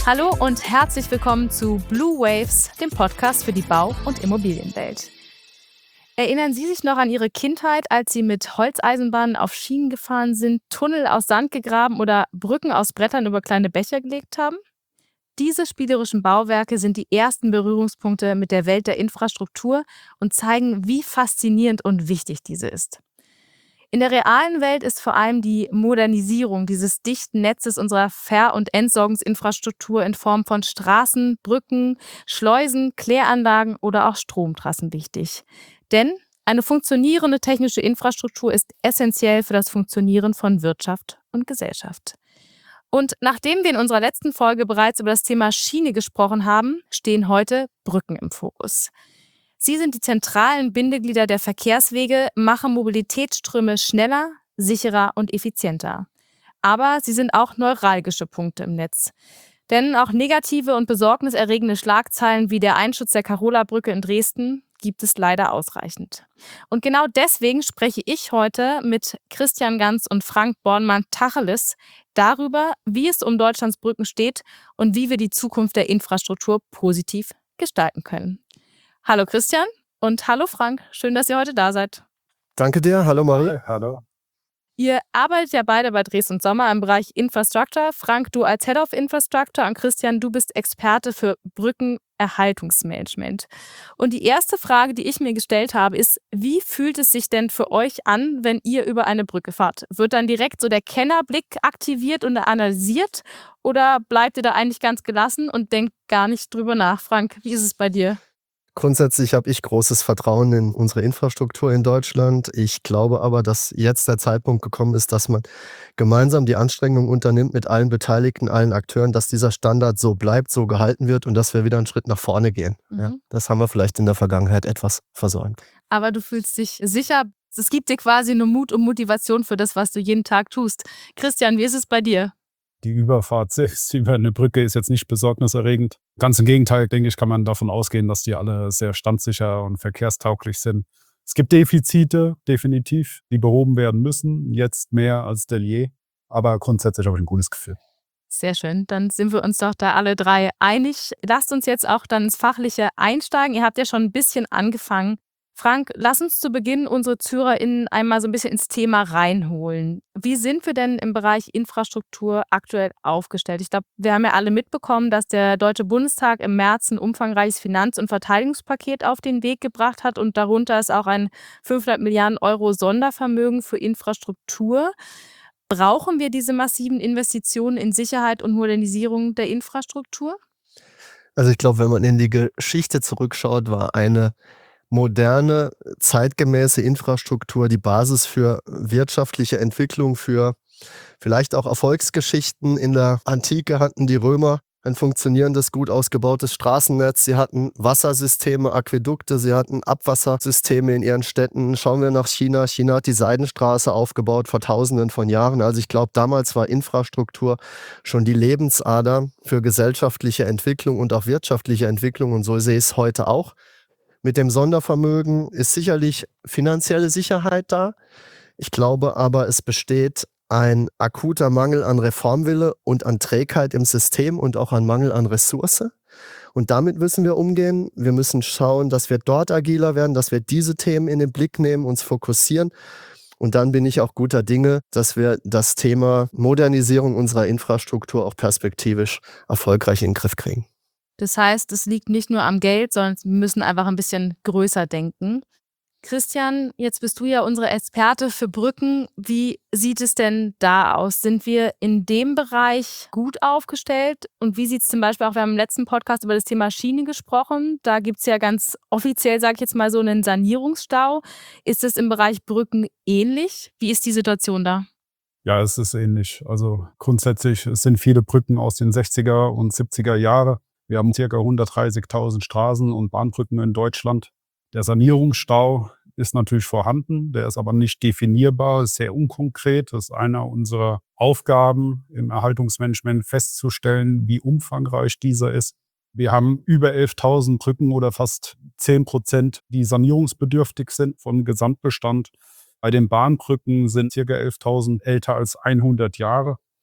Hallo und herzlich willkommen zu Blue Waves, dem Podcast für die Bau- und Immobilienwelt. Erinnern Sie sich noch an Ihre Kindheit, als Sie mit Holzeisenbahnen auf Schienen gefahren sind, Tunnel aus Sand gegraben oder Brücken aus Brettern über kleine Bäche gelegt haben? Diese spielerischen Bauwerke sind die ersten Berührungspunkte mit der Welt der Infrastruktur und zeigen, wie faszinierend und wichtig diese ist. In der realen Welt ist vor allem die Modernisierung dieses dichten Netzes unserer Ver- und Entsorgungsinfrastruktur in Form von Straßen, Brücken, Schleusen, Kläranlagen oder auch Stromtrassen wichtig. Denn eine funktionierende technische Infrastruktur ist essentiell für das Funktionieren von Wirtschaft und Gesellschaft. Und nachdem wir in unserer letzten Folge bereits über das Thema Schiene gesprochen haben, stehen heute Brücken im Fokus. Sie sind die zentralen Bindeglieder der Verkehrswege, machen Mobilitätsströme schneller, sicherer und effizienter. Aber sie sind auch neuralgische Punkte im Netz. Denn auch negative und besorgniserregende Schlagzeilen wie der Einsturz der Karola-Brücke in Dresden gibt es leider ausreichend. Und genau deswegen spreche ich heute mit Christian Ganz und Frank Bornmann-Tacheles darüber, wie es um Deutschlands Brücken steht und wie wir die Zukunft der Infrastruktur positiv gestalten können. Hallo Christian und hallo Frank, schön, dass ihr heute da seid. Danke dir, hallo Marie. Hi, hallo. Ihr arbeitet ja beide bei Dresden Sommer im Bereich Infrastructure. Frank, du als Head of Infrastructure und Christian, du bist Experte für Brückenerhaltungsmanagement. Und die erste Frage, die ich mir gestellt habe, ist, wie fühlt es sich denn für euch an, wenn ihr über eine Brücke fahrt? Wird dann direkt so der Kennerblick aktiviert und analysiert oder bleibt ihr da eigentlich ganz gelassen und denkt gar nicht drüber nach? Frank, wie ist es bei dir? Grundsätzlich habe ich großes Vertrauen in unsere Infrastruktur in Deutschland. Ich glaube aber, dass jetzt der Zeitpunkt gekommen ist, dass man gemeinsam die Anstrengungen unternimmt mit allen Beteiligten, allen Akteuren, dass dieser Standard so bleibt, so gehalten wird und dass wir wieder einen Schritt nach vorne gehen. Ja, das haben wir vielleicht in der Vergangenheit etwas versäumt. Aber du fühlst dich sicher, es gibt dir quasi nur Mut und Motivation für das, was du jeden Tag tust. Christian, wie ist es bei dir? Die Überfahrt selbst über eine Brücke ist jetzt nicht besorgniserregend. Ganz im Gegenteil, denke ich, kann man davon ausgehen, dass die alle sehr standsicher und verkehrstauglich sind. Es gibt Defizite, definitiv, die behoben werden müssen, jetzt mehr als denn je. Aber grundsätzlich habe ich ein gutes Gefühl. Sehr schön, dann sind wir uns doch da alle drei einig. Lasst uns jetzt auch dann ins Fachliche einsteigen. Ihr habt ja schon ein bisschen angefangen. Frank, lass uns zu Beginn unsere ZuhörerInnen einmal so ein bisschen ins Thema reinholen. Wie sind wir denn im Bereich Infrastruktur aktuell aufgestellt? Ich glaube, wir haben ja alle mitbekommen, dass der Deutsche Bundestag im März ein umfangreiches Finanz- und Verteidigungspaket auf den Weg gebracht hat und darunter ist auch ein 500 Milliarden Euro Sondervermögen für Infrastruktur. Brauchen wir diese massiven Investitionen in Sicherheit und Modernisierung der Infrastruktur? Also ich glaube, wenn man in die Geschichte zurückschaut, war eine moderne, zeitgemäße Infrastruktur die Basis für wirtschaftliche Entwicklung, für vielleicht auch Erfolgsgeschichten. In der Antike hatten die Römer ein funktionierendes, gut ausgebautes Straßennetz. Sie hatten Wassersysteme, Aquädukte, sie hatten Abwassersysteme in ihren Städten. Schauen wir nach China. China hat die Seidenstraße aufgebaut vor Tausenden von Jahren. Also ich glaube, damals war Infrastruktur schon die Lebensader für gesellschaftliche Entwicklung und auch wirtschaftliche Entwicklung. Und so sehe ich es heute auch. Mit dem Sondervermögen ist sicherlich finanzielle Sicherheit da. Ich glaube aber, es besteht ein akuter Mangel an Reformwille und an Trägheit im System und auch ein Mangel an Ressource. Und damit müssen wir umgehen. Wir müssen schauen, dass wir dort agiler werden, dass wir diese Themen in den Blick nehmen, uns fokussieren. Und dann bin ich auch guter Dinge, dass wir das Thema Modernisierung unserer Infrastruktur auch perspektivisch erfolgreich in den Griff kriegen. Das heißt, es liegt nicht nur am Geld, sondern wir müssen einfach ein bisschen größer denken. Christian, jetzt bist du ja unsere Experte für Brücken. Wie sieht es denn da aus? Sind wir in dem Bereich gut aufgestellt? Und wie sieht es zum Beispiel auch, wir haben im letzten Podcast über das Thema Schiene gesprochen. Da gibt es ja ganz offiziell, sage ich jetzt mal so, einen Sanierungsstau. Ist es im Bereich Brücken ähnlich? Wie ist die Situation da? Ja, es ist ähnlich. Also grundsätzlich es sind viele Brücken aus den 60er und 70er Jahren. Wir haben ca. 130.000 Straßen- und Bahnbrücken in Deutschland. Der Sanierungsstau ist natürlich vorhanden, der ist aber nicht definierbar, ist sehr unkonkret. Das ist einer unserer Aufgaben im Erhaltungsmanagement festzustellen, wie umfangreich dieser ist. Wir haben über 11.000 Brücken oder fast 10%, die sanierungsbedürftig sind vom Gesamtbestand. Bei den Bahnbrücken sind ca. 11.000 älter als 100 Jahre.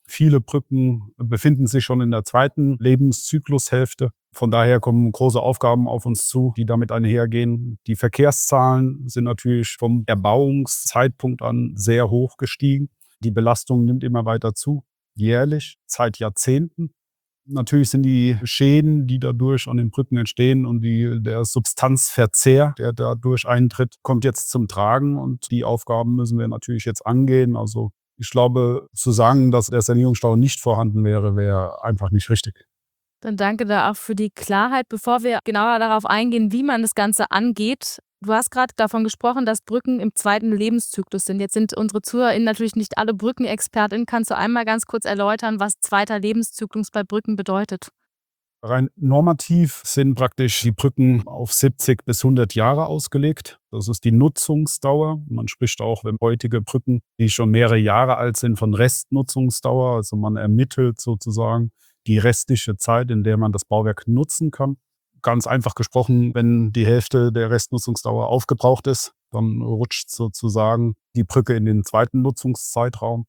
Viele Brücken befinden sich schon in der zweiten Lebenszyklushälfte. Von daher kommen große Aufgaben auf uns zu, die damit einhergehen. Die Verkehrszahlen sind natürlich vom Erbauungszeitpunkt an sehr hoch gestiegen. Die Belastung nimmt immer weiter zu, jährlich, seit Jahrzehnten. Natürlich sind die Schäden, die dadurch an den Brücken entstehen und der Substanzverzehr, der dadurch eintritt, kommt jetzt zum Tragen und die Aufgaben müssen wir natürlich jetzt angehen. Also ich glaube, zu sagen, dass der Sanierungsstau nicht vorhanden wäre, wäre einfach nicht richtig. Dann danke da auch für die Klarheit. Bevor wir genauer darauf eingehen, wie man das Ganze angeht, du hast gerade davon gesprochen, dass Brücken im zweiten Lebenszyklus sind. Jetzt sind unsere ZuhörerInnen natürlich nicht alle BrückenexpertInnen. Kannst du einmal ganz kurz erläutern, was zweiter Lebenszyklus bei Brücken bedeutet? Rein normativ sind praktisch die Brücken auf 70 bis 100 Jahre ausgelegt. Das ist die Nutzungsdauer. Man spricht auch, wenn heutige Brücken, die schon mehrere Jahre alt sind, von Restnutzungsdauer. Also man ermittelt sozusagen die restliche Zeit, in der man das Bauwerk nutzen kann. Ganz einfach gesprochen, wenn die Hälfte der Restnutzungsdauer aufgebraucht ist, dann rutscht sozusagen die Brücke in den zweiten Nutzungszeitraum.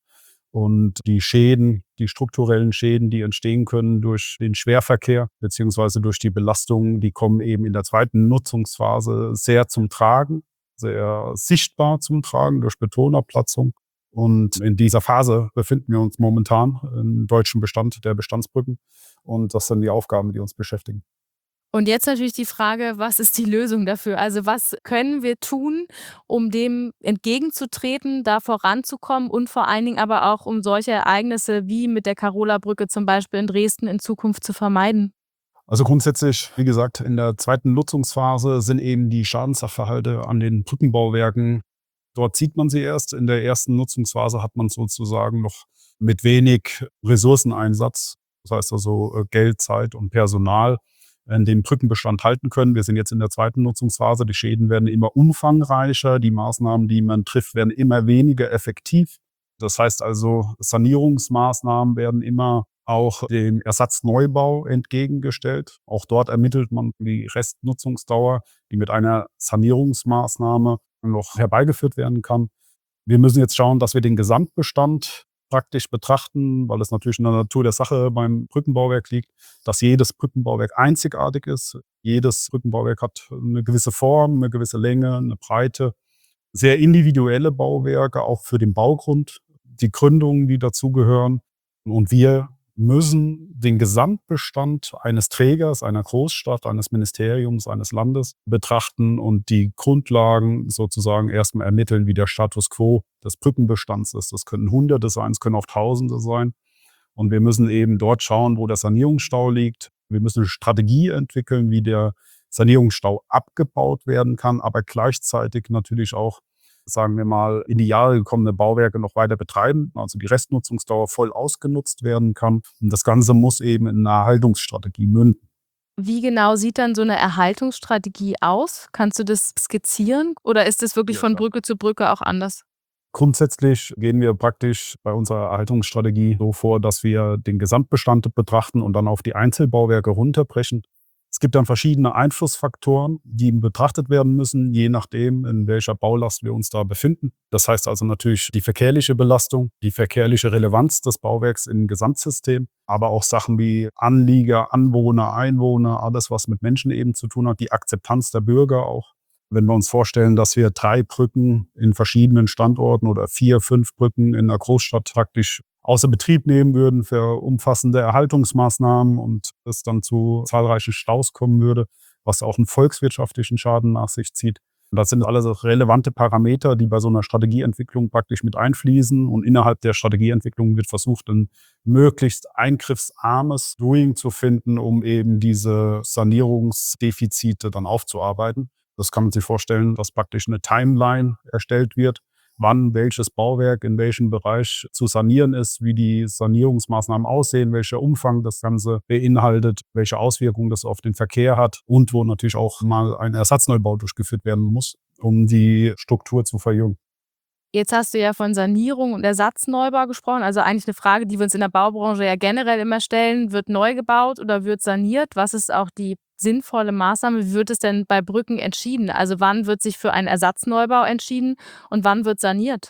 Und die Schäden, die strukturellen Schäden, die entstehen können durch den Schwerverkehr beziehungsweise durch die Belastungen, die kommen eben in der zweiten Nutzungsphase sehr zum Tragen, sehr sichtbar zum Tragen durch Betonabplatzung. Und in dieser Phase befinden wir uns momentan im deutschen Bestand der Bestandsbrücken. Und das sind die Aufgaben, die uns beschäftigen. Und jetzt natürlich die Frage, was ist die Lösung dafür? Also was können wir tun, um dem entgegenzutreten, da voranzukommen und vor allen Dingen aber auch, um solche Ereignisse wie mit der Karola-Brücke zum Beispiel in Dresden in Zukunft zu vermeiden? Also grundsätzlich, wie gesagt, in der zweiten Nutzungsphase sind eben die Schadenssachverhalte an den Brückenbauwerken. Dort sieht man sie erst. In der ersten Nutzungsphase hat man sozusagen noch mit wenig Ressourceneinsatz, das heißt also Geld, Zeit und Personal, den Brückenbestand halten können. Wir sind jetzt in der zweiten Nutzungsphase. Die Schäden werden immer umfangreicher. Die Maßnahmen, die man trifft, werden immer weniger effektiv. Das heißt also, Sanierungsmaßnahmen werden immer auch dem Ersatzneubau entgegengestellt. Auch dort ermittelt man die Restnutzungsdauer, die mit einer Sanierungsmaßnahme noch herbeigeführt werden kann. Wir müssen jetzt schauen, dass wir den Gesamtbestand praktisch betrachten, weil es natürlich in der Natur der Sache beim Brückenbauwerk liegt, dass jedes Brückenbauwerk einzigartig ist. Jedes Brückenbauwerk hat eine gewisse Form, eine gewisse Länge, eine Breite. Sehr individuelle Bauwerke, auch für den Baugrund, die Gründungen, die dazugehören. Und wir müssen den Gesamtbestand eines Trägers, einer Großstadt, eines Ministeriums, eines Landes betrachten und die Grundlagen sozusagen erstmal ermitteln, wie der Status quo des Brückenbestands ist. Das können Hunderte sein, es können auch Tausende sein. Und wir müssen eben dort schauen, wo der Sanierungsstau liegt. Wir müssen eine Strategie entwickeln, wie der Sanierungsstau abgebaut werden kann, aber gleichzeitig natürlich auch, sagen wir mal, in die Jahre gekommene Bauwerke noch weiter betreiben, also die Restnutzungsdauer voll ausgenutzt werden kann. Und das Ganze muss eben in einer Erhaltungsstrategie münden. Wie genau sieht dann so eine Erhaltungsstrategie aus? Kannst du das skizzieren oder ist es wirklich Ja, von klar. Brücke zu Brücke auch anders? Grundsätzlich gehen wir praktisch bei unserer Erhaltungsstrategie so vor, dass wir den Gesamtbestand betrachten und dann auf die Einzelbauwerke runterbrechen. Es gibt dann verschiedene Einflussfaktoren, die betrachtet werden müssen, je nachdem, in welcher Baulast wir uns da befinden. Das heißt also natürlich die verkehrliche Belastung, die verkehrliche Relevanz des Bauwerks im Gesamtsystem, aber auch Sachen wie Anlieger, Anwohner, Einwohner, alles, was mit Menschen eben zu tun hat, die Akzeptanz der Bürger auch. Wenn wir uns vorstellen, dass wir 3 Brücken in verschiedenen Standorten oder 4, 5 Brücken in einer Großstadt praktisch außer Betrieb nehmen würden für umfassende Erhaltungsmaßnahmen und es dann zu zahlreichen Staus kommen würde, was auch einen volkswirtschaftlichen Schaden nach sich zieht. Und das sind alles relevante Parameter, die bei so einer Strategieentwicklung praktisch mit einfließen. Und innerhalb der Strategieentwicklung wird versucht, ein möglichst eingriffsarmes Doing zu finden, um eben diese Sanierungsdefizite dann aufzuarbeiten. Das kann man sich vorstellen, dass praktisch eine Timeline erstellt wird, wann welches Bauwerk in welchem Bereich zu sanieren ist, wie die Sanierungsmaßnahmen aussehen, welcher Umfang das Ganze beinhaltet, welche Auswirkungen das auf den Verkehr hat und wo natürlich auch mal ein Ersatzneubau durchgeführt werden muss, um die Struktur zu verjüngen. Jetzt hast du ja von Sanierung und Ersatzneubau gesprochen, also eigentlich eine Frage, die wir uns in der Baubranche ja generell immer stellen: Wird neu gebaut oder wird saniert? Was ist auch die sinnvolle Maßnahme? Wie wird es denn bei Brücken entschieden? Also wann wird sich für einen Ersatzneubau entschieden und wann wird saniert?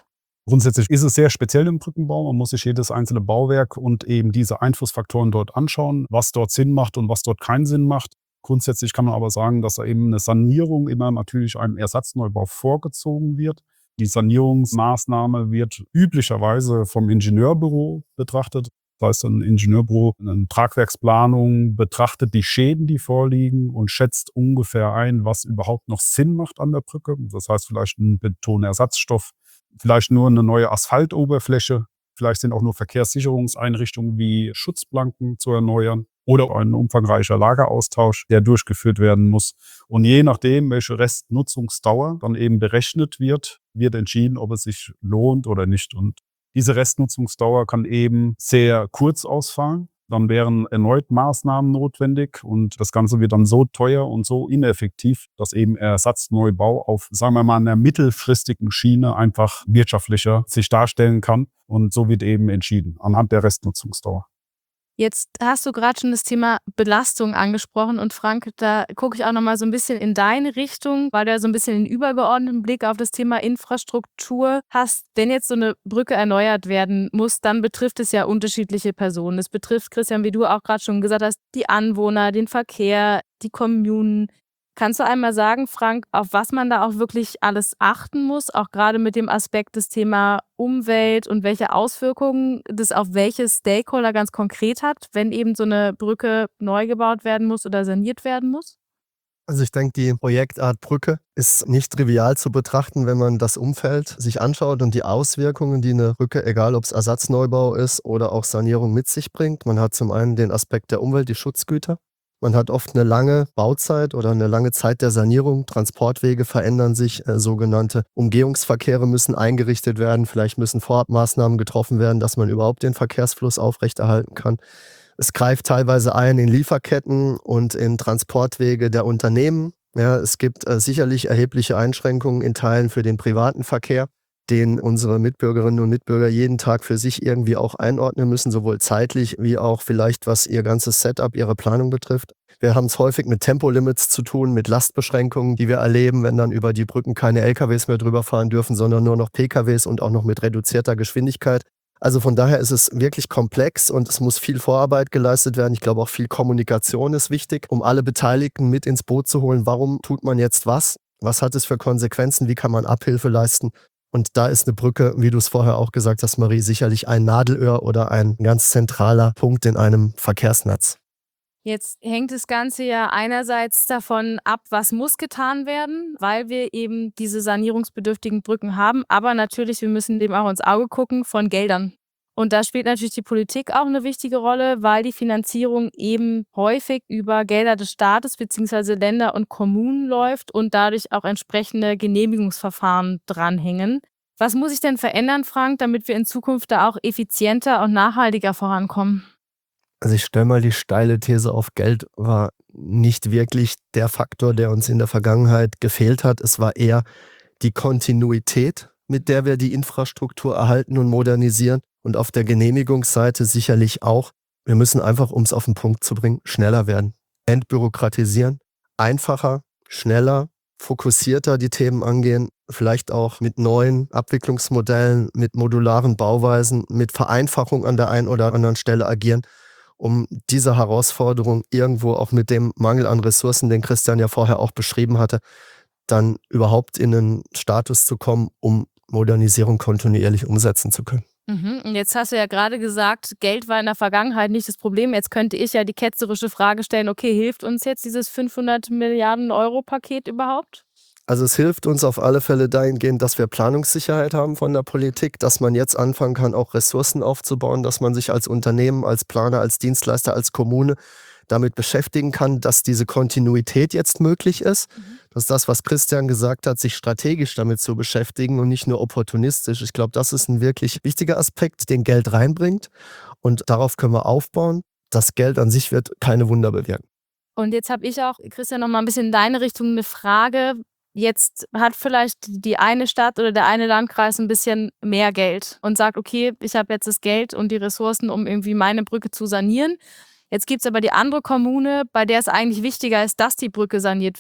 Grundsätzlich ist es sehr speziell im Brückenbau. Man muss sich jedes einzelne Bauwerk und eben diese Einflussfaktoren dort anschauen, was dort Sinn macht und was dort keinen Sinn macht. Grundsätzlich kann man aber sagen, dass da eben eine Sanierung immer natürlich einem Ersatzneubau vorgezogen wird. Die Sanierungsmaßnahme wird üblicherweise vom Ingenieurbüro betrachtet. Das heißt, ein Ingenieurbüro, eine Tragwerksplanung betrachtet die Schäden, die vorliegen und schätzt ungefähr ein, was überhaupt noch Sinn macht an der Brücke. Das heißt vielleicht ein Betonersatzstoff, vielleicht nur eine neue Asphaltoberfläche, vielleicht sind auch nur Verkehrssicherungseinrichtungen wie Schutzplanken zu erneuern oder ein umfangreicher Lageraustausch, der durchgeführt werden muss. Und je nachdem, welche Restnutzungsdauer dann eben berechnet wird, wird entschieden, ob es sich lohnt oder nicht. Und diese Restnutzungsdauer kann eben sehr kurz ausfallen. Dann wären erneut Maßnahmen notwendig und das Ganze wird dann so teuer und so ineffektiv, dass eben Ersatzneubau auf, sagen wir mal, einer mittelfristigen Schiene einfach wirtschaftlicher sich darstellen kann. Und so wird eben entschieden anhand der Restnutzungsdauer. Jetzt hast du gerade schon das Thema Belastung angesprochen und Frank, da gucke ich auch noch mal so ein bisschen in deine Richtung, weil du ja so ein bisschen den übergeordneten Blick auf das Thema Infrastruktur hast. Wenn jetzt so eine Brücke erneuert werden muss, dann betrifft es ja unterschiedliche Personen. Es betrifft, Christian, wie du auch gerade schon gesagt hast, die Anwohner, den Verkehr, die Kommunen. Kannst du einmal sagen, Frank, auf was man da auch wirklich alles achten muss, auch gerade mit dem Aspekt des Thema Umwelt und welche Auswirkungen das auf welche Stakeholder ganz konkret hat, wenn eben so eine Brücke neu gebaut werden muss oder saniert werden muss? Also ich denke, die Projektart Brücke ist nicht trivial zu betrachten, wenn man das Umfeld sich anschaut und die Auswirkungen, die eine Brücke, egal ob es Ersatzneubau ist oder auch Sanierung mit sich bringt. Man hat zum einen den Aspekt der Umwelt, die Schutzgüter. Man hat oft eine lange Bauzeit oder eine lange Zeit der Sanierung. Transportwege verändern sich, sogenannte Umgehungsverkehre müssen eingerichtet werden. Vielleicht müssen Vorabmaßnahmen getroffen werden, dass man überhaupt den Verkehrsfluss aufrechterhalten kann. Es greift teilweise ein in Lieferketten und in Transportwege der Unternehmen. Ja, es gibt sicherlich erhebliche Einschränkungen in Teilen für den privaten Verkehr, den unsere Mitbürgerinnen und Mitbürger jeden Tag für sich irgendwie auch einordnen müssen, sowohl zeitlich wie auch vielleicht was ihr ganzes Setup, ihre Planung betrifft. Wir haben es häufig mit Tempolimits zu tun, mit Lastbeschränkungen, die wir erleben, wenn dann über die Brücken keine LKWs mehr drüber fahren dürfen, sondern nur noch PKWs und auch noch mit reduzierter Geschwindigkeit. Also von daher ist es wirklich komplex und es muss viel Vorarbeit geleistet werden. Ich glaube auch viel Kommunikation ist wichtig, um alle Beteiligten mit ins Boot zu holen. Warum tut man jetzt was? Was hat es für Konsequenzen? Wie kann man Abhilfe leisten? Und da ist eine Brücke, wie du es vorher auch gesagt hast, Marie, sicherlich ein Nadelöhr oder ein ganz zentraler Punkt in einem Verkehrsnetz. Jetzt hängt das Ganze ja einerseits davon ab, was muss getan werden, weil wir eben diese sanierungsbedürftigen Brücken haben. Aber natürlich, wir müssen dem auch ins Auge gucken von Geldern. Und da spielt natürlich die Politik auch eine wichtige Rolle, weil die Finanzierung eben häufig über Gelder des Staates bzw. Länder und Kommunen läuft und dadurch auch entsprechende Genehmigungsverfahren dranhängen. Was muss sich denn verändern, Frank, damit wir in Zukunft da auch effizienter und nachhaltiger vorankommen? Also ich stelle mal die steile These auf, Geld war nicht wirklich der Faktor, der uns in der Vergangenheit gefehlt hat. Es war eher die Kontinuität, mit der wir die Infrastruktur erhalten und modernisieren. Und auf der Genehmigungsseite sicherlich auch. Wir müssen einfach, um es auf den Punkt zu bringen, schneller werden. Entbürokratisieren, einfacher, schneller, fokussierter die Themen angehen, vielleicht auch mit neuen Abwicklungsmodellen, mit modularen Bauweisen, mit Vereinfachung an der einen oder anderen Stelle agieren, um diese Herausforderung irgendwo auch mit dem Mangel an Ressourcen, den Christian ja vorher auch beschrieben hatte, dann überhaupt in einen Status zu kommen, um Modernisierung kontinuierlich umsetzen zu können. Und jetzt hast du ja gerade gesagt, Geld war in der Vergangenheit nicht das Problem. Jetzt könnte ich ja die ketzerische Frage stellen, okay, hilft uns jetzt dieses 500 Milliarden Euro Paket überhaupt? Also es hilft uns auf alle Fälle dahingehend, dass wir Planungssicherheit haben von der Politik, dass man jetzt anfangen kann, auch Ressourcen aufzubauen, dass man sich als Unternehmen, als Planer, als Dienstleister, als Kommune damit beschäftigen kann, dass diese Kontinuität jetzt möglich ist. Das ist das, was Christian gesagt hat, sich strategisch damit zu beschäftigen und nicht nur opportunistisch. Ich glaube, das ist ein wirklich wichtiger Aspekt, den Geld reinbringt. Und darauf können wir aufbauen. Das Geld an sich wird keine Wunder bewirken. Und jetzt habe ich auch, Christian, noch mal ein bisschen in deine Richtung eine Frage. Jetzt hat vielleicht die eine Stadt oder der eine Landkreis ein bisschen mehr Geld und sagt, okay, ich habe jetzt das Geld und die Ressourcen, um irgendwie meine Brücke zu sanieren. Jetzt gibt es aber die andere Kommune, bei der es eigentlich wichtiger ist, dass die Brücke saniert wird.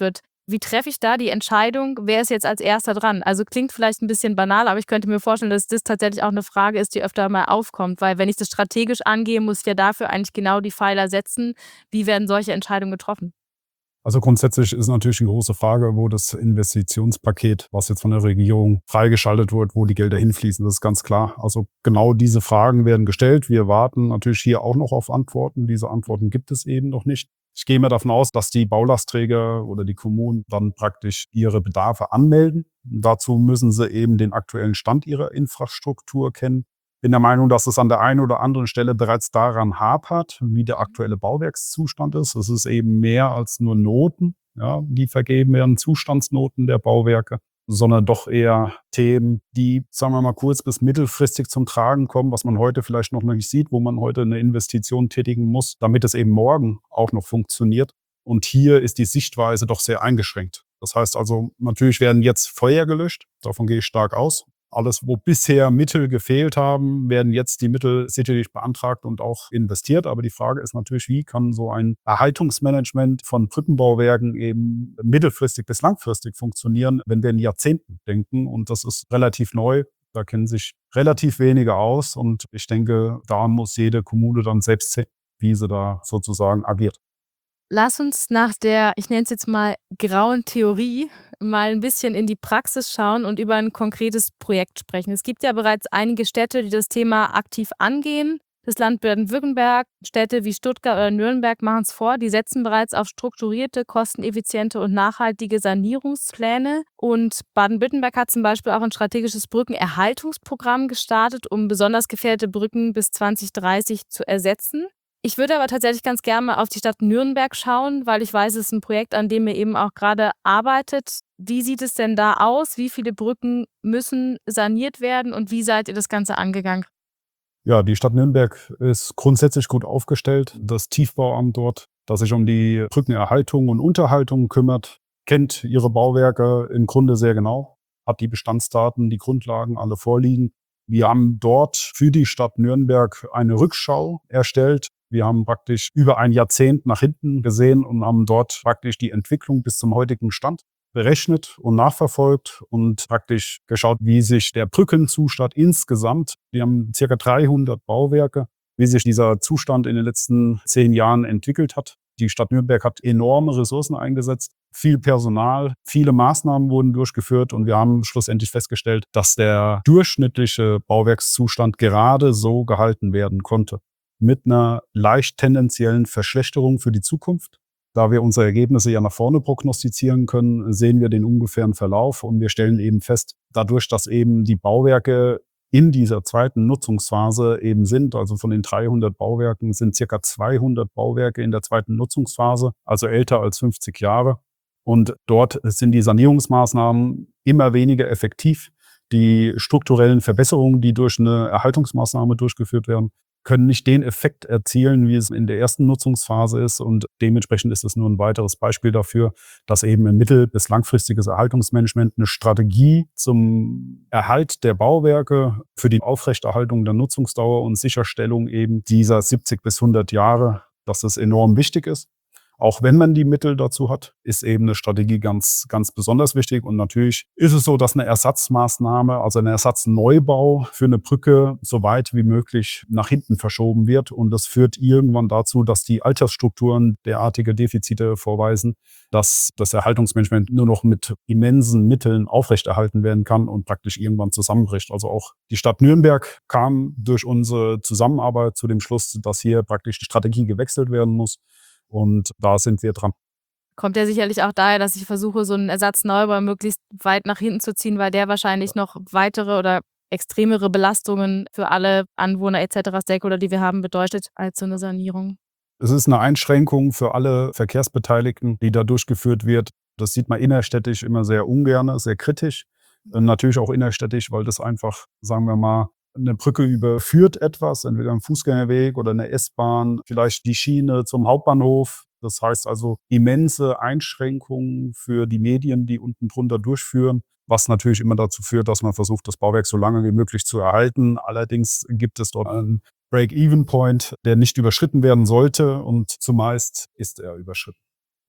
Wie treffe ich da die Entscheidung, wer ist jetzt als Erster dran? Also klingt vielleicht ein bisschen banal, aber ich könnte mir vorstellen, dass das tatsächlich auch eine Frage ist, die öfter mal aufkommt, weil wenn ich das strategisch angehe, muss ich ja dafür eigentlich genau die Pfeiler setzen. Wie werden solche Entscheidungen getroffen? Also grundsätzlich ist natürlich eine große Frage, wo das Investitionspaket, was jetzt von der Regierung freigeschaltet wird, wo die Gelder hinfließen, das ist ganz klar. Also genau diese Fragen werden gestellt. Wir warten natürlich hier auch noch auf Antworten. Diese Antworten gibt es eben noch nicht. Ich gehe mal davon aus, dass die Baulastträger oder die Kommunen dann praktisch ihre Bedarfe anmelden. Dazu müssen sie eben den aktuellen Stand ihrer Infrastruktur kennen. Bin der Meinung, dass es an der einen oder anderen Stelle bereits daran hapert, wie der aktuelle Bauwerkszustand ist. Es ist eben mehr als nur Noten, ja, die vergeben werden, Zustandsnoten der Bauwerke, sondern doch eher Themen, die, sagen wir mal, kurz- bis mittelfristig zum Tragen kommen, was man heute vielleicht noch nicht sieht, wo man heute eine Investition tätigen muss, damit es eben morgen auch noch funktioniert. Und hier ist die Sichtweise doch sehr eingeschränkt. Das heißt also, natürlich werden jetzt Feuer gelöscht, davon gehe ich stark aus. Alles, wo bisher Mittel gefehlt haben, werden jetzt die Mittel sicherlich beantragt und auch investiert. Aber die Frage ist natürlich, wie kann so ein Erhaltungsmanagement von Brückenbauwerken eben mittelfristig bis langfristig funktionieren, wenn wir in Jahrzehnten denken? Und das ist relativ neu. Da kennen sich relativ wenige aus. Und ich denke, da muss jede Kommune dann selbst sehen, wie sie da sozusagen agiert. Lass uns nach der, ich nenne es jetzt mal grauen Theorie, mal ein bisschen in die Praxis schauen und über ein konkretes Projekt sprechen. Es gibt ja bereits einige Städte, die das Thema aktiv angehen. Das Land Baden-Württemberg, Städte wie Stuttgart oder Nürnberg machen es vor. Die setzen bereits auf strukturierte, kosteneffiziente und nachhaltige Sanierungspläne. Und Baden-Württemberg hat zum Beispiel auch ein strategisches Brückenerhaltungsprogramm gestartet, um besonders gefährdete Brücken bis 2030 zu ersetzen. Ich würde aber tatsächlich ganz gerne mal auf die Stadt Nürnberg schauen, weil ich weiß, es ist ein Projekt, an dem ihr eben auch gerade arbeitet. Wie sieht es denn da aus? Wie viele Brücken müssen saniert werden und wie seid ihr das Ganze angegangen? Ja, die Stadt Nürnberg ist grundsätzlich gut aufgestellt. Das Tiefbauamt dort, das sich um die Brückenerhaltung und Unterhaltung kümmert, kennt ihre Bauwerke im Grunde sehr genau, hat die Bestandsdaten, die Grundlagen alle vorliegen. Wir haben dort für die Stadt Nürnberg eine Rückschau erstellt. Wir haben praktisch über ein Jahrzehnt nach hinten gesehen und haben dort praktisch die Entwicklung bis zum heutigen Stand berechnet und nachverfolgt und praktisch geschaut, wie sich der Brückenzustand insgesamt, wir haben circa 300 Bauwerke, wie sich dieser Zustand in den letzten 10 Jahren entwickelt hat. Die Stadt Nürnberg hat enorme Ressourcen eingesetzt, viel Personal, viele Maßnahmen wurden durchgeführt und wir haben schlussendlich festgestellt, dass der durchschnittliche Bauwerkszustand gerade so gehalten werden konnte. Mit einer leicht tendenziellen Verschlechterung für die Zukunft. Da wir unsere Ergebnisse ja nach vorne prognostizieren können, sehen wir den ungefähren Verlauf und wir stellen eben fest, dadurch, dass eben die Bauwerke in dieser zweiten Nutzungsphase eben sind, also von den 300 Bauwerken sind circa 200 Bauwerke in der zweiten Nutzungsphase, also älter als 50 Jahre. Und dort sind die Sanierungsmaßnahmen immer weniger effektiv. Die strukturellen Verbesserungen, die durch eine Erhaltungsmaßnahme durchgeführt werden, können nicht den Effekt erzielen, wie es in der ersten Nutzungsphase ist. Und dementsprechend ist es nur ein weiteres Beispiel dafür, dass eben ein mittel- bis langfristiges Erhaltungsmanagement eine Strategie zum Erhalt der Bauwerke für die Aufrechterhaltung der Nutzungsdauer und Sicherstellung eben dieser 70 bis 100 Jahre, dass das enorm wichtig ist. Auch wenn man die Mittel dazu hat, ist eben eine Strategie ganz, ganz besonders wichtig. Und natürlich ist es so, dass eine Ersatzmaßnahme, also ein Ersatzneubau für eine Brücke so weit wie möglich nach hinten verschoben wird. Und das führt irgendwann dazu, dass die Altersstrukturen derartige Defizite vorweisen, dass das Erhaltungsmanagement nur noch mit immensen Mitteln aufrechterhalten werden kann und praktisch irgendwann zusammenbricht. Also auch die Stadt Nürnberg kam durch unsere Zusammenarbeit zu dem Schluss, dass hier praktisch die Strategie gewechselt werden muss. Und da sind wir dran. Kommt ja sicherlich auch daher, dass ich versuche, so einen Ersatzneubau möglichst weit nach hinten zu ziehen, weil der wahrscheinlich noch weitere oder extremere Belastungen für alle Anwohner et cetera, Stakeholder, die wir haben, bedeutet als so eine Sanierung. Es ist eine Einschränkung für alle Verkehrsbeteiligten, die da durchgeführt wird. Das sieht man innerstädtisch immer sehr ungern, sehr kritisch. Natürlich auch innerstädtisch, weil das einfach, sagen wir mal, eine Brücke überführt etwas, entweder ein Fußgängerweg oder eine S-Bahn, vielleicht die Schiene zum Hauptbahnhof. Das heißt also immense Einschränkungen für die Medien, die unten drunter durchführen, was natürlich immer dazu führt, dass man versucht, das Bauwerk so lange wie möglich zu erhalten. Allerdings gibt es dort einen Break-Even-Point, der nicht überschritten werden sollte und zumeist ist er überschritten.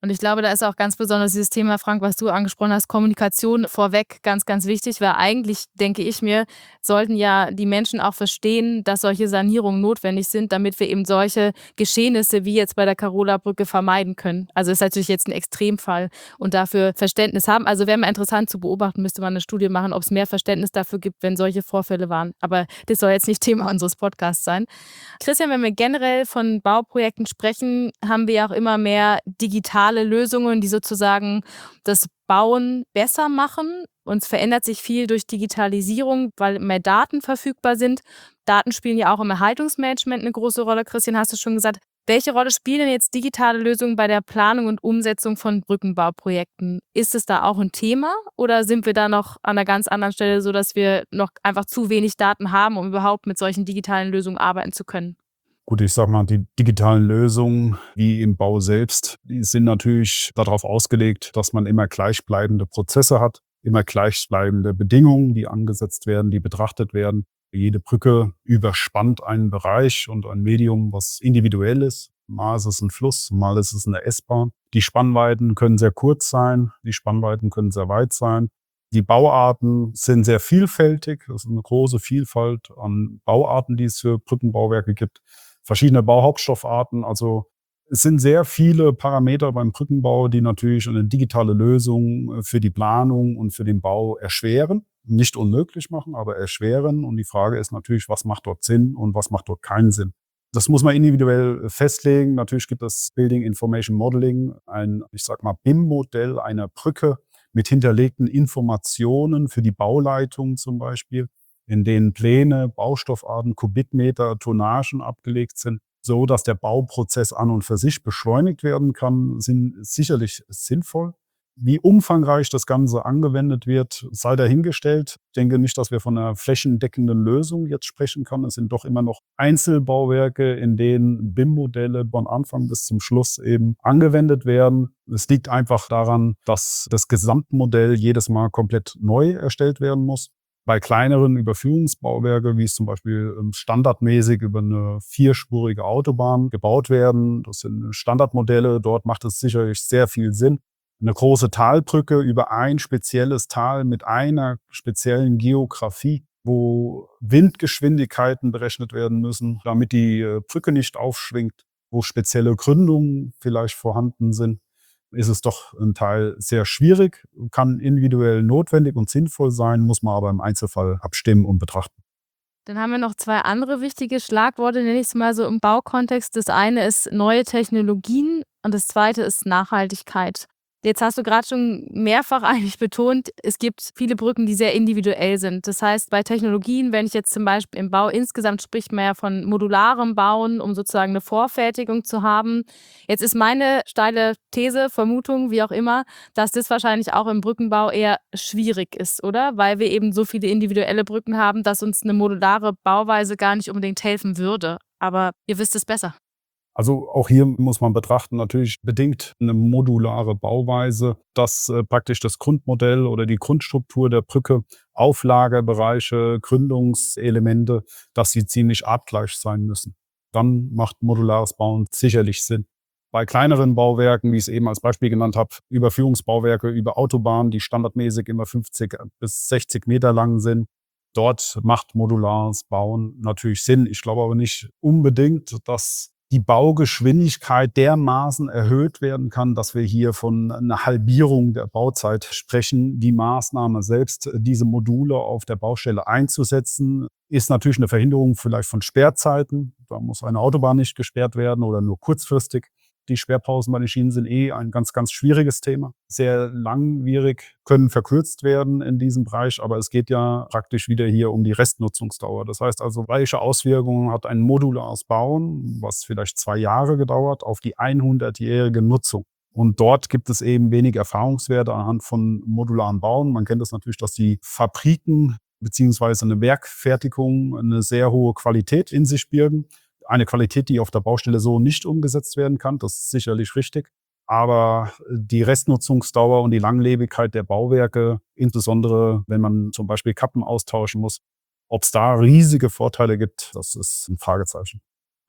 Und ich glaube, da ist auch ganz besonders dieses Thema, Frank, was du angesprochen hast, Kommunikation vorweg ganz, ganz wichtig, weil eigentlich, denke ich mir, sollten ja die Menschen auch verstehen, dass solche Sanierungen notwendig sind, damit wir eben solche Geschehnisse wie jetzt bei der Karola-Brücke vermeiden können. Also ist natürlich jetzt ein Extremfall und dafür Verständnis haben. Also wäre mal interessant zu beobachten, müsste man eine Studie machen, ob es mehr Verständnis dafür gibt, wenn solche Vorfälle waren. Aber das soll jetzt nicht Thema unseres Podcasts sein. Christian, wenn wir generell von Bauprojekten sprechen, haben wir ja auch immer mehr digitale Lösungen, die sozusagen das Bauen besser machen. Und es verändert sich viel durch Digitalisierung, weil mehr Daten verfügbar sind. Daten spielen ja auch im Erhaltungsmanagement eine große Rolle. Christian, hast du schon gesagt. Welche Rolle spielen denn jetzt digitale Lösungen bei der Planung und Umsetzung von Brückenbauprojekten? Ist es da auch ein Thema oder sind wir da noch an einer ganz anderen Stelle, sodass wir noch einfach zu wenig Daten haben, um überhaupt mit solchen digitalen Lösungen arbeiten zu können? Gut, ich sag mal, die digitalen Lösungen, wie im Bau selbst, die sind natürlich darauf ausgelegt, dass man immer gleichbleibende Prozesse hat, immer gleichbleibende Bedingungen, die angesetzt werden, die betrachtet werden. Jede Brücke überspannt einen Bereich und ein Medium, was individuell ist. Mal ist es ein Fluss, mal ist es eine S-Bahn. Die Spannweiten können sehr kurz sein, die Spannweiten können sehr weit sein. Die Bauarten sind sehr vielfältig. Es ist eine große Vielfalt an Bauarten, die es für Brückenbauwerke gibt. Verschiedene Bauhauptstoffarten. Also es sind sehr viele Parameter beim Brückenbau, die natürlich eine digitale Lösung für die Planung und für den Bau erschweren. Nicht unmöglich machen, aber erschweren. Und die Frage ist natürlich, was macht dort Sinn und was macht dort keinen Sinn. Das muss man individuell festlegen. Natürlich gibt es Building Information Modeling, ein, ich sag mal, BIM-Modell einer Brücke mit hinterlegten Informationen für die Bauleitung zum Beispiel, in denen Pläne, Baustoffarten, Kubikmeter, Tonnagen abgelegt sind, so dass der Bauprozess an und für sich beschleunigt werden kann, sind sicherlich sinnvoll. Wie umfangreich das Ganze angewendet wird, sei dahingestellt. Ich denke nicht, dass wir von einer flächendeckenden Lösung jetzt sprechen können. Es sind doch immer noch Einzelbauwerke, in denen BIM-Modelle von Anfang bis zum Schluss eben angewendet werden. Es liegt einfach daran, dass das Gesamtmodell jedes Mal komplett neu erstellt werden muss. Bei kleineren Überführungsbauwerke, wie es zum Beispiel standardmäßig über eine vierspurige Autobahn gebaut werden, das sind Standardmodelle, dort macht es sicherlich sehr viel Sinn. Eine große Talbrücke über ein spezielles Tal mit einer speziellen Geografie, wo Windgeschwindigkeiten berechnet werden müssen, damit die Brücke nicht aufschwingt, wo spezielle Gründungen vielleicht vorhanden sind, ist es doch ein Teil sehr schwierig, kann individuell notwendig und sinnvoll sein, muss man aber im Einzelfall abstimmen und betrachten. Dann haben wir noch 2 andere wichtige Schlagworte, nenne ich es mal so im Baukontext. Das eine ist neue Technologien und das zweite ist Nachhaltigkeit. Jetzt hast du gerade schon mehrfach eigentlich betont, es gibt viele Brücken, die sehr individuell sind. Das heißt, bei Technologien, wenn ich jetzt zum Beispiel im Bau insgesamt spricht man ja von modularem Bauen, um sozusagen eine Vorfertigung zu haben. Jetzt ist meine steile These, Vermutung, wie auch immer, dass das wahrscheinlich auch im Brückenbau eher schwierig ist, oder? Weil wir eben so viele individuelle Brücken haben, dass uns eine modulare Bauweise gar nicht unbedingt helfen würde. Aber ihr wisst es besser. Also auch hier muss man betrachten, natürlich bedingt eine modulare Bauweise, dass praktisch das Grundmodell oder die Grundstruktur der Brücke, Auflagerbereiche, Gründungselemente, dass sie ziemlich artgleich sein müssen. Dann macht modulares Bauen sicherlich Sinn. Bei kleineren Bauwerken, wie ich es eben als Beispiel genannt habe, Überführungsbauwerke über Autobahnen, die standardmäßig immer 50 bis 60 Meter lang sind, dort macht modulares Bauen natürlich Sinn. Ich glaube aber nicht unbedingt, dass die Baugeschwindigkeit dermaßen erhöht werden kann, dass wir hier von einer Halbierung der Bauzeit sprechen. Die Maßnahme selbst, diese Module auf der Baustelle einzusetzen, ist natürlich eine Verhinderung vielleicht von Sperrzeiten. Da muss eine Autobahn nicht gesperrt werden oder nur kurzfristig. Die Sperrpausen bei den Schienen sind ein ganz, ganz schwieriges Thema. Sehr langwierig, können verkürzt werden in diesem Bereich, aber es geht ja praktisch wieder hier um die Restnutzungsdauer. Das heißt also, welche Auswirkungen hat ein modulares Bauen, was vielleicht 2 Jahre gedauert, auf die 100-jährige Nutzung? Und dort gibt es eben wenig Erfahrungswerte anhand von modularen Bauen. Man kennt das natürlich, dass die Fabriken beziehungsweise eine Werkfertigung eine sehr hohe Qualität in sich birgen. Eine Qualität, die auf der Baustelle so nicht umgesetzt werden kann, das ist sicherlich richtig. Aber die Restnutzungsdauer und die Langlebigkeit der Bauwerke, insbesondere wenn man zum Beispiel Kappen austauschen muss, ob es da riesige Vorteile gibt, das ist ein Fragezeichen.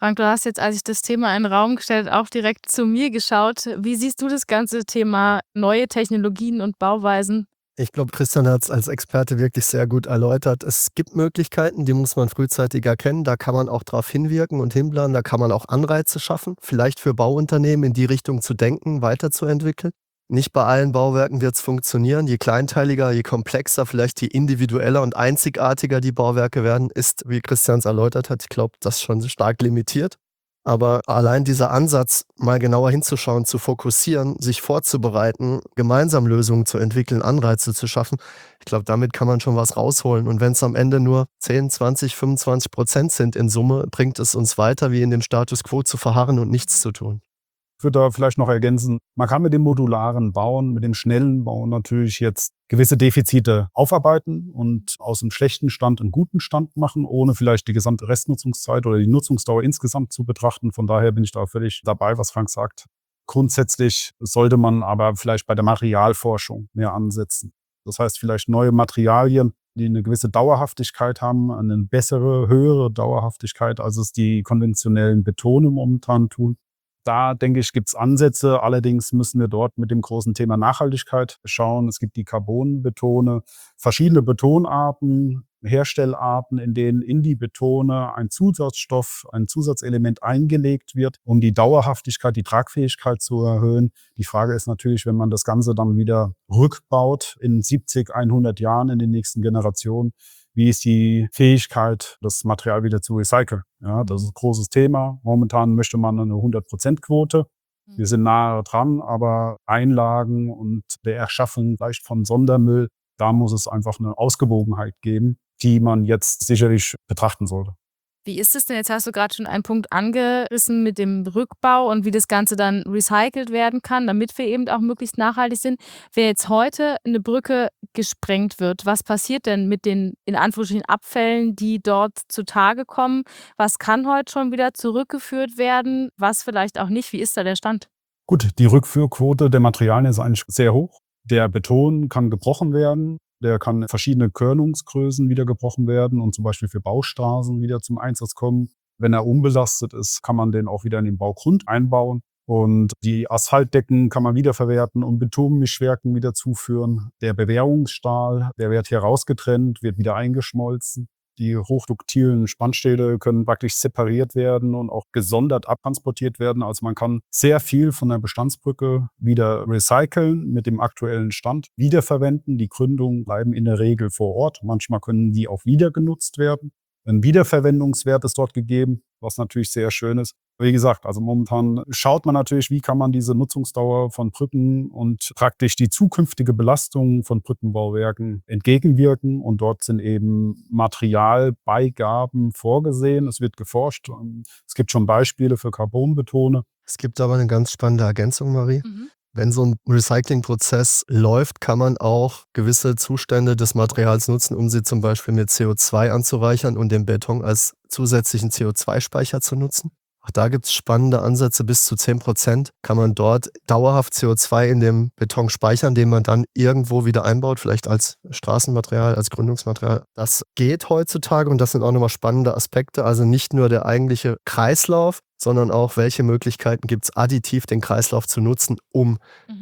Frank, du hast jetzt, als ich das Thema in den Raum gestellt habe, auch direkt zu mir geschaut. Wie siehst du das ganze Thema neue Technologien und Bauweisen? Ich glaube, Christian hat es als Experte wirklich sehr gut erläutert. Es gibt Möglichkeiten, die muss man frühzeitig erkennen. Da kann man auch drauf hinwirken und hinplanen. Da kann man auch Anreize schaffen, vielleicht für Bauunternehmen in die Richtung zu denken, weiterzuentwickeln. Nicht bei allen Bauwerken wird es funktionieren. Je kleinteiliger, je komplexer, vielleicht je individueller und einzigartiger die Bauwerke werden, ist, wie Christian es erläutert hat, ich glaube, das schon stark limitiert. Aber allein dieser Ansatz, mal genauer hinzuschauen, zu fokussieren, sich vorzubereiten, gemeinsam Lösungen zu entwickeln, Anreize zu schaffen, ich glaube, damit kann man schon was rausholen. Und wenn es am Ende nur 10, 20, 25% sind in Summe, bringt es uns weiter, wie in dem Status quo zu verharren und nichts zu tun. Ich würde da vielleicht noch ergänzen, man kann mit dem modularen Bauen, mit dem schnellen Bauen natürlich jetzt gewisse Defizite aufarbeiten und aus einem schlechten Stand einen guten Stand machen, ohne vielleicht die gesamte Restnutzungszeit oder die Nutzungsdauer insgesamt zu betrachten. Von daher bin ich da völlig dabei, was Frank sagt. Grundsätzlich sollte man aber vielleicht bei der Materialforschung mehr ansetzen. Das heißt, vielleicht neue Materialien, die eine gewisse Dauerhaftigkeit haben, eine bessere, höhere Dauerhaftigkeit, als es die konventionellen Betone momentan tun. Da, denke ich, gibt es Ansätze. Allerdings müssen wir dort mit dem großen Thema Nachhaltigkeit schauen. Es gibt die Carbonbetone, verschiedene Betonarten, Herstellarten, in denen in die Betone ein Zusatzstoff, ein Zusatzelement eingelegt wird, um die Dauerhaftigkeit, die Tragfähigkeit zu erhöhen. Die Frage ist natürlich, wenn man das Ganze dann wieder rückbaut in 70, 100 Jahren in den nächsten Generationen, wie ist die Fähigkeit, das Material wieder zu recyceln? Ja, das ist ein großes Thema. Momentan möchte man eine 100%-Quote. Wir sind nahe dran, aber Einlagen und der Erschaffung vielleicht von Sondermüll, da muss es einfach eine Ausgewogenheit geben, die man jetzt sicherlich betrachten sollte. Wie ist es denn? Jetzt hast du gerade schon einen Punkt angerissen mit dem Rückbau und wie das Ganze dann recycelt werden kann, damit wir eben auch möglichst nachhaltig sind. Wenn jetzt heute eine Brücke gesprengt wird, was passiert denn mit den, in Anführungsstrichen, Abfällen, die dort zutage kommen? Was kann heute schon wieder zurückgeführt werden, was vielleicht auch nicht? Wie ist da der Stand? Gut, die Rückführquote der Materialien ist eigentlich sehr hoch. Der Beton kann gebrochen werden. Der kann verschiedene Körnungsgrößen wieder gebrochen werden und zum Beispiel für Baustraßen wieder zum Einsatz kommen. Wenn er unbelastet ist, kann man den auch wieder in den Baugrund einbauen. Und die Asphaltdecken kann man wiederverwerten und Betonmischwerken wieder zuführen. Der Bewährungsstahl, der wird hier rausgetrennt, wird wieder eingeschmolzen. Die hochduktilen Spannstähle können praktisch separiert werden und auch gesondert abtransportiert werden. Also man kann sehr viel von der Bestandsbrücke wieder recyceln, mit dem aktuellen Stand wiederverwenden. Die Gründungen bleiben in der Regel vor Ort. Manchmal können die auch wieder genutzt werden. Ein Wiederverwendungswert ist dort gegeben, was natürlich sehr schön ist. Wie gesagt, also momentan schaut man natürlich, wie kann man diese Nutzungsdauer von Brücken und praktisch die zukünftige Belastung von Brückenbauwerken entgegenwirken. Und dort sind eben Materialbeigaben vorgesehen. Es wird geforscht. Es gibt schon Beispiele für Carbonbetone. Es gibt aber eine ganz spannende Ergänzung, Marie. Wenn so ein Recyclingprozess läuft, kann man auch gewisse Zustände des Materials nutzen, um sie zum Beispiel mit CO2 anzureichern und den Beton als zusätzlichen CO2-Speicher zu nutzen. Auch da gibt es spannende Ansätze, bis zu 10% kann man dort dauerhaft CO2 in dem Beton speichern, den man dann irgendwo wieder einbaut, vielleicht als Straßenmaterial, als Gründungsmaterial. Das geht heutzutage und das sind auch nochmal spannende Aspekte. Also nicht nur der eigentliche Kreislauf, sondern auch, welche Möglichkeiten gibt es, additiv den Kreislauf zu nutzen, um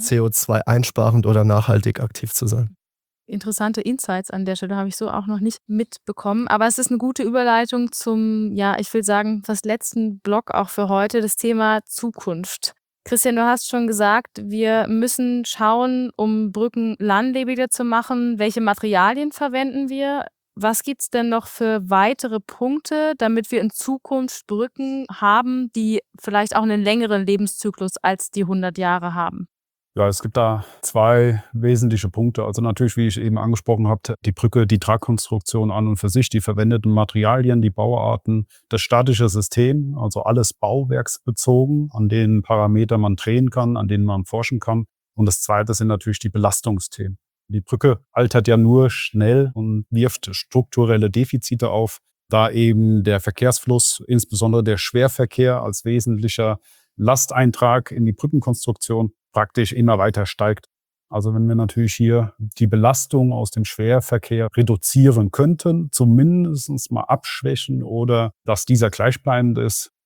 CO2 einsparend oder nachhaltig aktiv zu sein. Interessante Insights an der Stelle habe ich so auch noch nicht mitbekommen. Aber es ist eine gute Überleitung zum, ja, ich will sagen, fast letzten Block auch für heute, das Thema Zukunft. Christian, du hast schon gesagt, wir müssen schauen, um Brücken langlebiger zu machen, welche Materialien verwenden wir. Was gibt es denn noch für weitere Punkte, damit wir in Zukunft Brücken haben, die vielleicht auch einen längeren Lebenszyklus als die 100 Jahre haben? Ja, es gibt da zwei wesentliche Punkte. Also natürlich, wie ich eben angesprochen habe, die Brücke, die Tragkonstruktion an und für sich, die verwendeten Materialien, die Bauarten, das statische System, also alles bauwerksbezogen, an denen Parameter man drehen kann, an denen man forschen kann. Und das Zweite sind natürlich die Belastungsthemen. Die Brücke altert ja nur schnell und wirft strukturelle Defizite auf, da eben der Verkehrsfluss, insbesondere der Schwerverkehr als wesentlicher Lasteintrag in die Brückenkonstruktion praktisch immer weiter steigt. Also wenn wir natürlich hier die Belastung aus dem Schwerverkehr reduzieren könnten, zumindest mal abschwächen oder dass dieser gleichbleibend ist,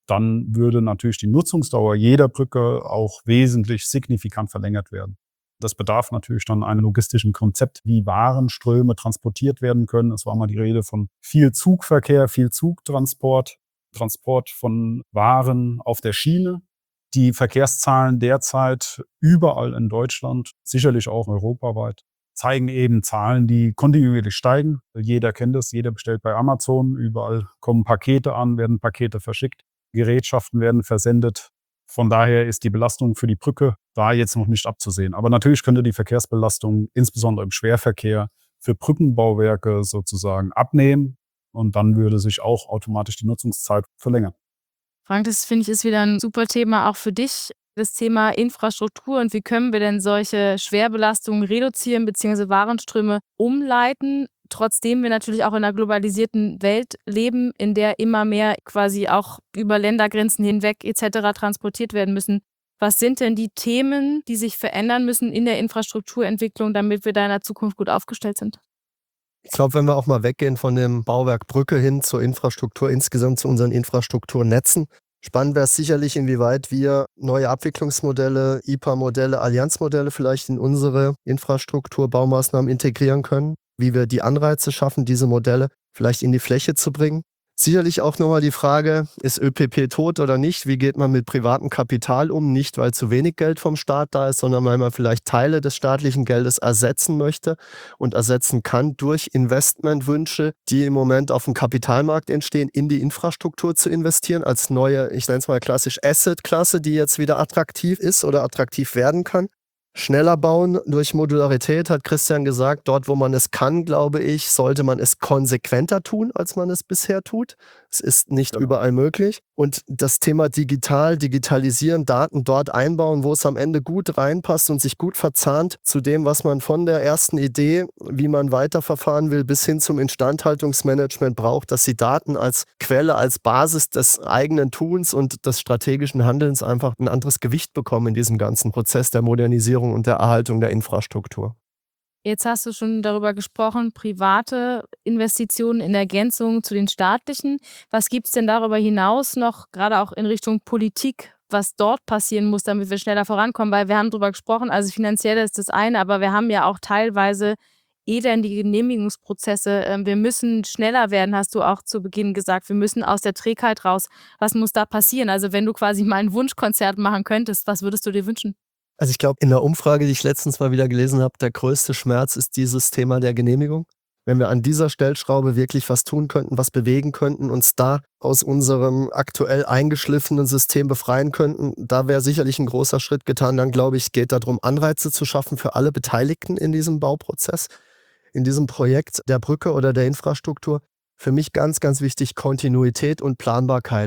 dann würde natürlich die Nutzungsdauer jeder Brücke auch wesentlich signifikant verlängert werden. Das bedarf natürlich dann einem logistischen Konzept, wie Warenströme transportiert werden können. Es war mal die Rede von viel Zugverkehr, viel Zugtransport, Transport von Waren auf der Schiene. Die Verkehrszahlen derzeit überall in Deutschland, sicherlich auch europaweit, zeigen eben Zahlen, die kontinuierlich steigen. Jeder kennt es, jeder bestellt bei Amazon. Überall kommen Pakete an, werden Pakete verschickt. Gerätschaften werden versendet. Von daher ist die Belastung für die Brücke da jetzt noch nicht abzusehen. Aber natürlich könnte die Verkehrsbelastung, insbesondere im Schwerverkehr, für Brückenbauwerke sozusagen abnehmen. Und dann würde sich auch automatisch die Nutzungszeit verlängern. Frank, das finde ich ist wieder ein super Thema auch für dich. Das Thema Infrastruktur und wie können wir denn solche Schwerbelastungen reduzieren bzw. Warenströme umleiten, trotzdem wir natürlich auch in einer globalisierten Welt leben, in der immer mehr quasi auch über Ländergrenzen hinweg etc. transportiert werden müssen. Was sind denn die Themen, die sich verändern müssen in der Infrastrukturentwicklung, damit wir da in der Zukunft gut aufgestellt sind? Ich glaube, wenn wir auch mal weggehen von dem Bauwerk Brücke hin zur Infrastruktur, insgesamt zu unseren Infrastrukturnetzen, spannend wäre es sicherlich, inwieweit wir neue Abwicklungsmodelle, IPA-Modelle, Allianzmodelle vielleicht in unsere Infrastrukturbaumaßnahmen integrieren können, wie wir die Anreize schaffen, diese Modelle vielleicht in die Fläche zu bringen. Sicherlich auch nochmal die Frage, ist ÖPP tot oder nicht? Wie geht man mit privatem Kapital um? Nicht, weil zu wenig Geld vom Staat da ist, sondern weil man vielleicht Teile des staatlichen Geldes ersetzen möchte und ersetzen kann durch Investmentwünsche, die im Moment auf dem Kapitalmarkt entstehen, in die Infrastruktur zu investieren, als neue, ich nenne es mal klassisch Asset-Klasse, die jetzt wieder attraktiv ist oder attraktiv werden kann. Schneller bauen durch Modularität, hat Christian gesagt. Dort, wo man es kann, glaube ich, sollte man es konsequenter tun, als man es bisher tut. Es ist nicht überall möglich. Und das Thema digitalisieren, Daten dort einbauen, wo es am Ende gut reinpasst und sich gut verzahnt zu dem, was man von der ersten Idee, wie man weiterverfahren will, bis hin zum Instandhaltungsmanagement braucht, dass die Daten als Quelle, als Basis des eigenen Tuns und des strategischen Handelns einfach ein anderes Gewicht bekommen in diesem ganzen Prozess der Modernisierung und der Erhaltung der Infrastruktur. Jetzt hast du schon darüber gesprochen, private Investitionen in Ergänzung zu den staatlichen. Was gibt es denn darüber hinaus noch, gerade auch in Richtung Politik, was dort passieren muss, damit wir schneller vorankommen? Weil wir haben darüber gesprochen, also finanziell ist das eine, aber wir haben ja auch teilweise elendige Genehmigungsprozesse. Wir müssen schneller werden, hast du auch zu Beginn gesagt. Wir müssen aus der Trägheit raus. Was muss da passieren? Also wenn du quasi mal ein Wunschkonzert machen könntest, was würdest du dir wünschen? Also ich glaube, in der Umfrage, die ich letztens mal wieder gelesen habe, der größte Schmerz ist dieses Thema der Genehmigung. Wenn wir an dieser Stellschraube wirklich was tun könnten, was bewegen könnten, uns da aus unserem aktuell eingeschliffenen System befreien könnten, da wäre sicherlich ein großer Schritt getan. Dann, glaube ich, geht darum, Anreize zu schaffen für alle Beteiligten in diesem Bauprozess, in diesem Projekt der Brücke oder der Infrastruktur. Für mich ganz, ganz wichtig, Kontinuität und Planbarkeit.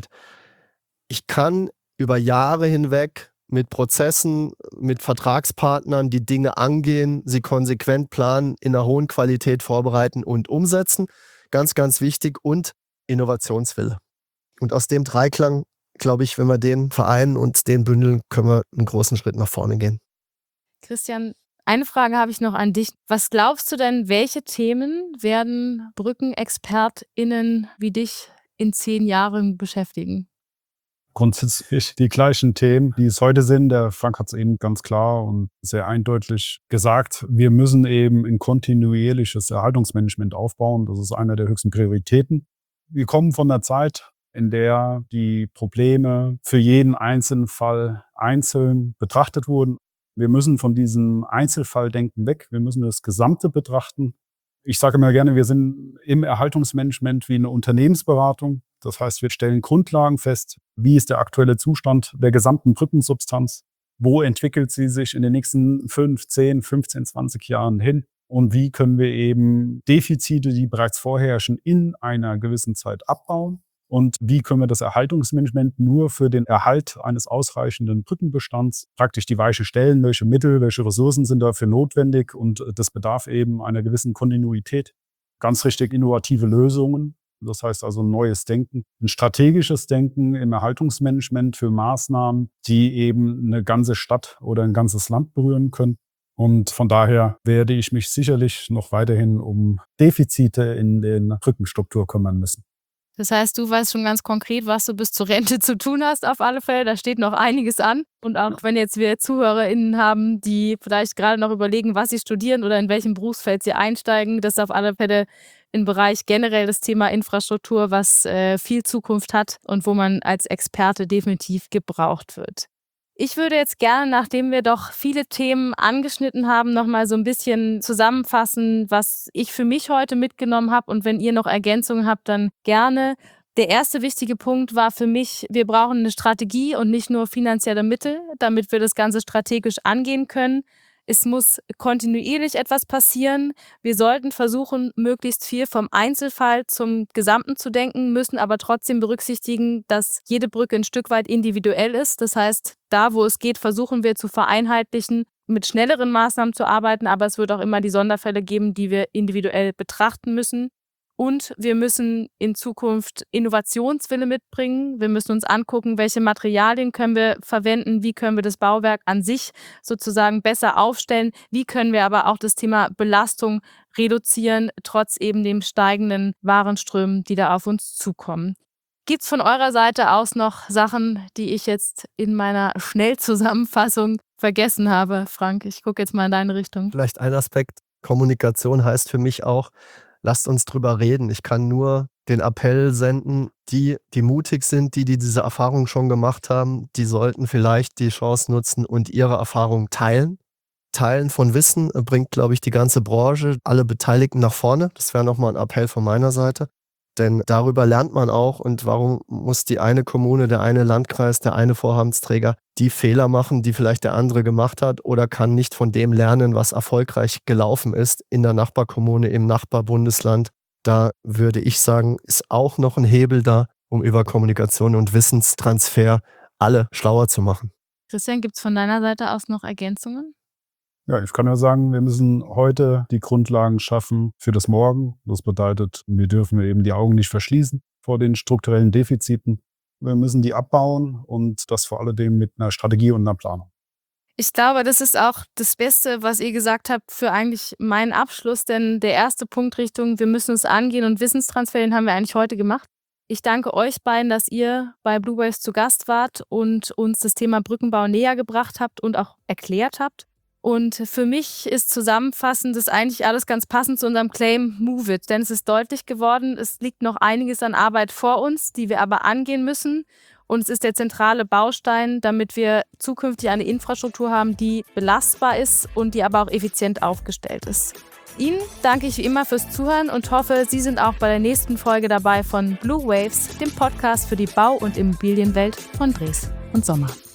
Ich kann über Jahre hinweg mit Prozessen, mit Vertragspartnern die Dinge angehen, sie konsequent planen, in einer hohen Qualität vorbereiten und umsetzen. Ganz, ganz wichtig. Und Innovationswille. Und aus dem Dreiklang, glaube ich, wenn wir den vereinen und den bündeln, können wir einen großen Schritt nach vorne gehen. Christian, eine Frage habe ich noch an dich. Was glaubst du denn, welche Themen werden BrückenexpertInnen wie dich in 10 Jahren beschäftigen? Grundsätzlich die gleichen Themen, die es heute sind. Der Frank hat es eben ganz klar und sehr eindeutig gesagt. Wir müssen eben ein kontinuierliches Erhaltungsmanagement aufbauen. Das ist einer der höchsten Prioritäten. Wir kommen von einer Zeit, in der die Probleme für jeden einzelnen Fall einzeln betrachtet wurden. Wir müssen von diesem Einzelfalldenken weg. Wir müssen das Gesamte betrachten. Ich sage immer gerne, wir sind im Erhaltungsmanagement wie eine Unternehmensberatung. Das heißt, wir stellen Grundlagen fest. Wie ist der aktuelle Zustand der gesamten Brückensubstanz? Wo entwickelt sie sich in den nächsten 5, 10, 15, 20 Jahren hin? Und wie können wir eben Defizite, die bereits vorherrschen, in einer gewissen Zeit abbauen? Und wie können wir das Erhaltungsmanagement nur für den Erhalt eines ausreichenden Brückenbestands praktisch die Weiche stellen? Welche Mittel, welche Ressourcen sind dafür notwendig? Und das bedarf eben einer gewissen Kontinuität. Ganz richtig innovative Lösungen. Das heißt also ein neues Denken, ein strategisches Denken im Erhaltungsmanagement für Maßnahmen, die eben eine ganze Stadt oder ein ganzes Land berühren können. Und von daher werde ich mich sicherlich noch weiterhin um Defizite in der Brückenstruktur kümmern müssen. Das heißt, du weißt schon ganz konkret, was du bis zur Rente zu tun hast auf alle Fälle. Da steht noch einiges an. Und auch wenn jetzt wir ZuhörerInnen haben, die vielleicht gerade noch überlegen, was sie studieren oder in welchem Berufsfeld sie einsteigen, das ist auf alle Fälle im Bereich generell das Thema Infrastruktur, was viel Zukunft hat und wo man als Experte definitiv gebraucht wird. Ich würde jetzt gerne, nachdem wir doch viele Themen angeschnitten haben, nochmal so ein bisschen zusammenfassen, was ich für mich heute mitgenommen habe. Und wenn ihr noch Ergänzungen habt, dann gerne. Der erste wichtige Punkt war für mich, wir brauchen eine Strategie und nicht nur finanzielle Mittel, damit wir das Ganze strategisch angehen können. Es muss kontinuierlich etwas passieren. Wir sollten versuchen, möglichst viel vom Einzelfall zum Gesamten zu denken, müssen aber trotzdem berücksichtigen, dass jede Brücke ein Stück weit individuell ist. Das heißt, da, wo es geht, versuchen wir zu vereinheitlichen, mit schnelleren Maßnahmen zu arbeiten, aber es wird auch immer die Sonderfälle geben, die wir individuell betrachten müssen. Und wir müssen in Zukunft Innovationswille mitbringen. Wir müssen uns angucken, welche Materialien können wir verwenden, wie können wir das Bauwerk an sich sozusagen besser aufstellen, wie können wir aber auch das Thema Belastung reduzieren, trotz eben dem steigenden Warenströmen, die da auf uns zukommen. Gibt es von eurer Seite aus noch Sachen, die ich jetzt in meiner Schnellzusammenfassung vergessen habe? Frank, ich gucke jetzt mal in deine Richtung. Vielleicht ein Aspekt, Kommunikation heißt für mich auch, lasst uns drüber reden. Ich kann nur den Appell senden, die mutig sind, die diese Erfahrung schon gemacht haben, die sollten vielleicht die Chance nutzen und ihre Erfahrung teilen. Teilen von Wissen bringt, glaube ich, die ganze Branche, alle Beteiligten nach vorne. Das wäre nochmal ein Appell von meiner Seite. Denn darüber lernt man auch. Und warum muss die eine Kommune, der eine Landkreis, der eine Vorhabentsträger die Fehler machen, die vielleicht der andere gemacht hat, oder kann nicht von dem lernen, was erfolgreich gelaufen ist in der Nachbarkommune, im Nachbarbundesland. Da würde ich sagen, ist auch noch ein Hebel da, um über Kommunikation und Wissenstransfer alle schlauer zu machen. Christian, gibt es von deiner Seite aus noch Ergänzungen? Ja, ich kann nur sagen, wir müssen heute die Grundlagen schaffen für das Morgen. Das bedeutet, wir dürfen eben die Augen nicht verschließen vor den strukturellen Defiziten. Wir müssen die abbauen und das vor allem mit einer Strategie und einer Planung. Ich glaube, das ist auch das Beste, was ihr gesagt habt, für eigentlich meinen Abschluss. Denn der erste Punkt Richtung, wir müssen es angehen und Wissenstransfer, den haben wir eigentlich heute gemacht. Ich danke euch beiden, dass ihr bei Blue Waves zu Gast wart und uns das Thema Brückenbau näher gebracht habt und auch erklärt habt. Und für mich ist zusammenfassend das eigentlich alles ganz passend zu unserem Claim Move It. Denn es ist deutlich geworden, es liegt noch einiges an Arbeit vor uns, die wir aber angehen müssen. Und es ist der zentrale Baustein, damit wir zukünftig eine Infrastruktur haben, die belastbar ist und die aber auch effizient aufgestellt ist. Ihnen danke ich wie immer fürs Zuhören und hoffe, Sie sind auch bei der nächsten Folge dabei von Blue Waves, dem Podcast für die Bau- und Immobilienwelt von Dres und Sommer.